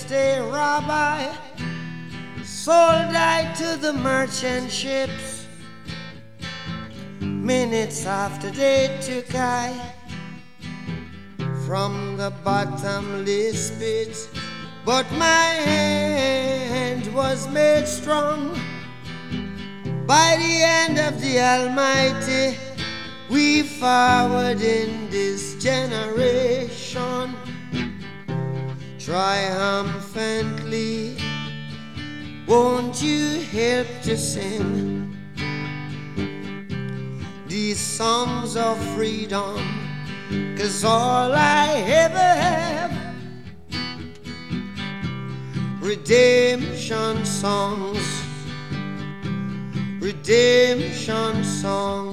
day, Rabbi sold I to the merchant ships. Minutes after they took I from the bottomless pit, but my hand was made strong by the hand of the Almighty. We forward in this generation triumphantly. Won't you help to sing these songs of freedom? 'Cause all I ever have, redemption songs, redemption songs.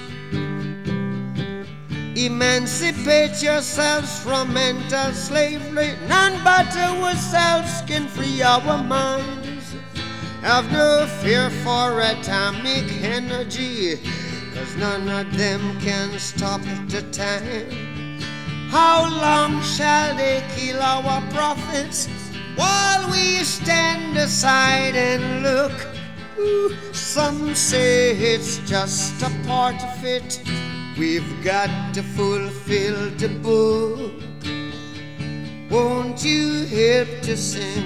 Emancipate yourselves from mental slavery. None but ourselves can free our minds. Have no fear for atomic energy, 'cause none of them can stop the time. How long shall they kill our prophets while we stand aside and look? Ooh, some say it's just a part of it. We've got to fulfill the book. Won't you help to sing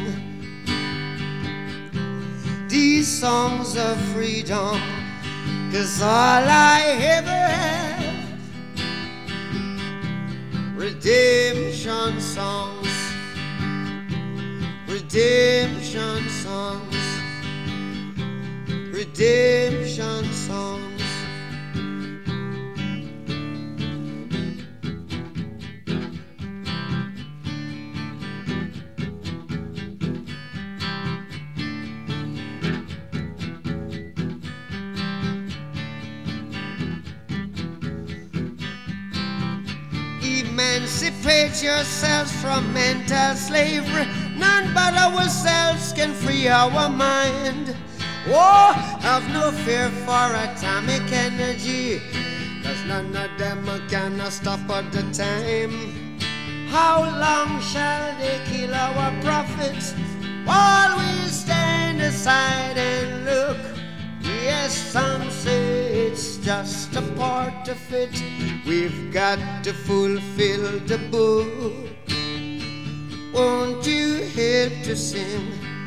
these songs of freedom? 'Cause all I ever have, redemption songs, redemption songs, redemption songs. Emancipate yourselves from mental slavery. None but ourselves can free our mind. Oh, have no fear for atomic energy, 'cause none of them can stop at the time. How long shall they kill our prophets while we stand aside and look? Yes, some say it's just a part of it. We've got to fulfill the book. Won't you help to sing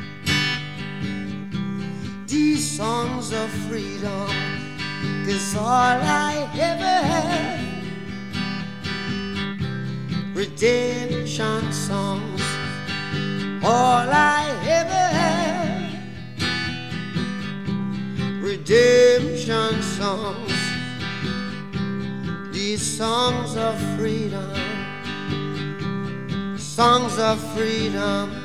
these songs of freedom? 'Cause all I ever have, redemption songs. All I ever have, redemption songs. These songs of freedom, songs of freedom.